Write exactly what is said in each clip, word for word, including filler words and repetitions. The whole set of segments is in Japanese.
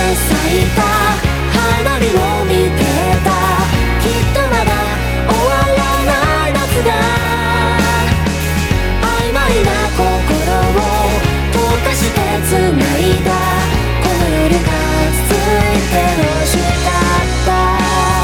咲いた花火を見てた。きっとまだ終わらない夏が曖昧な心を溶かして繋いだ。この夜が続いて欲しかった。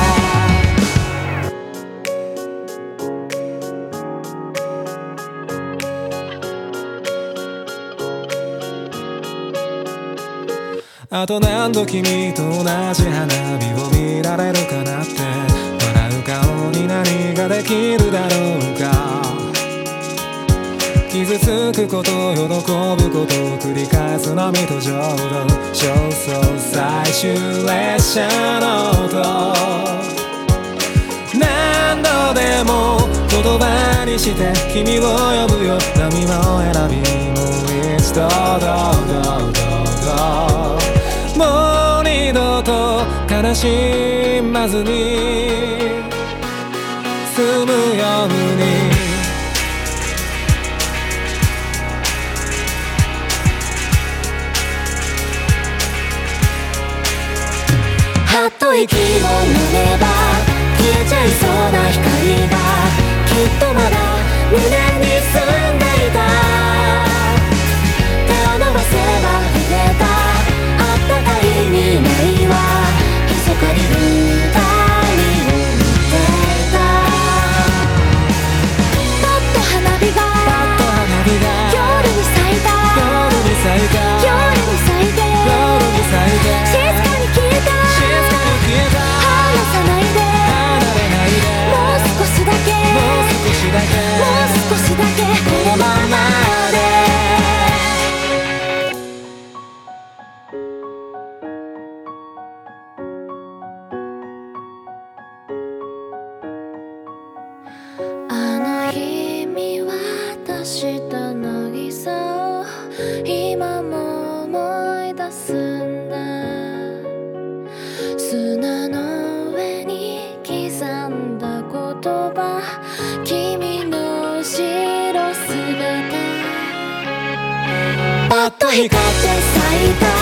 あと何度君と同じ花火を見られるかなって。笑う顔に何ができるだろうか。傷つくこと喜ぶことを繰り返す波と浄土。焦燥最終列車の音。何度でも言葉にして君を呼ぶよ。波も選びもう一度どうどうどうどう。もう二度と悲しまずに済むように。 はっと息を飲めば消えちゃいそうな光がきっとまだ胸に住んでいた。手を伸ばせば触れたあったかい未来は密かに二人を見ていた。パッと花火が夜に咲いた。夜に咲いて静かに消えた。離さないでもう少しだけもう少しだけもう少しだけこのままで。あの日見渡した渚を今も思い出すんだ。砂の上に刻んだ言葉君の後ろ姿。パッと光って咲いた